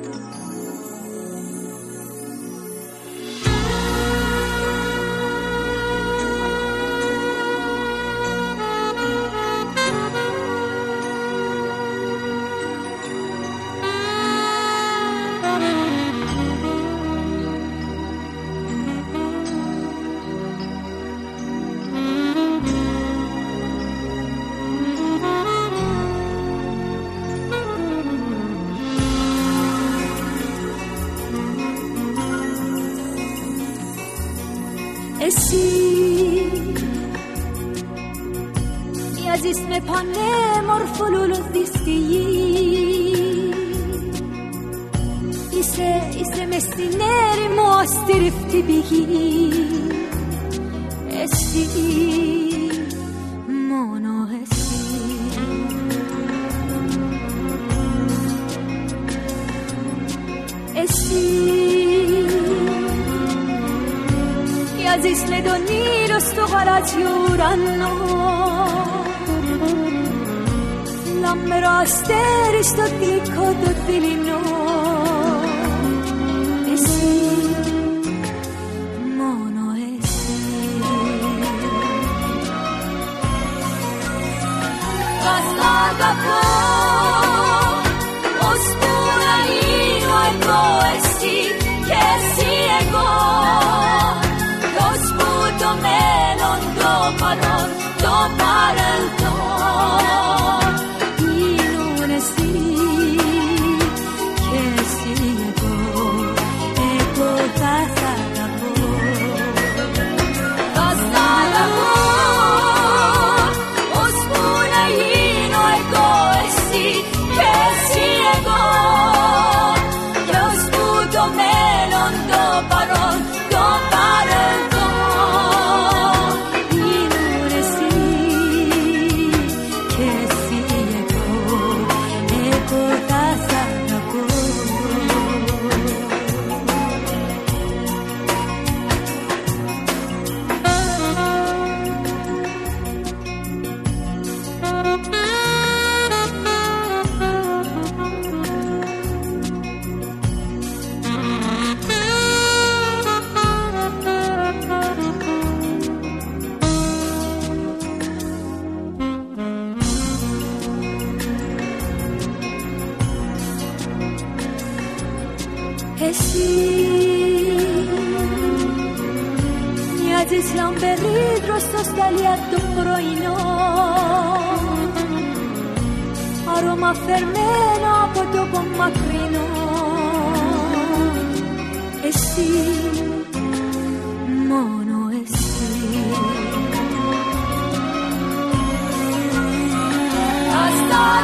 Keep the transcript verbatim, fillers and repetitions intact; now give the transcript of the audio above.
Εσύ μοιάζεις με πανέμορφο λουλούδι στη γη. Είσαι, είσαι μες στην έρημο αστήρευτη πηγή. Εσύ, μόνο εσύ. Εσύ μοιάζεις με τον ήλιο στο γαλάζιο ουρανό, λαμπερό αστέρι στο γλυκό το δειλινό. Εσύ, μόνο εσύ. Θα σ' αγαπώ ώσπου να γίνω εγώ εσύ και εσύ εγώ. Το μέλλον, το παρόν, το παρελθόν γίνουν εσύ και εσύ εγώ, εγώ θα σ' αγαπώ. Θα σ' αγαπώ ώσπου να γίνω εγώ εσύ και εσύ εγώ, και ώσπου το μέλλον, το παρόν, το παρελθόν εσύ μοιάζεις λαμπερίδρο στο σταλιά το πρωινό, άρωμα φερμένο από τόπο μακρινό. Εσύ, μόνο εσύ. Θα σ'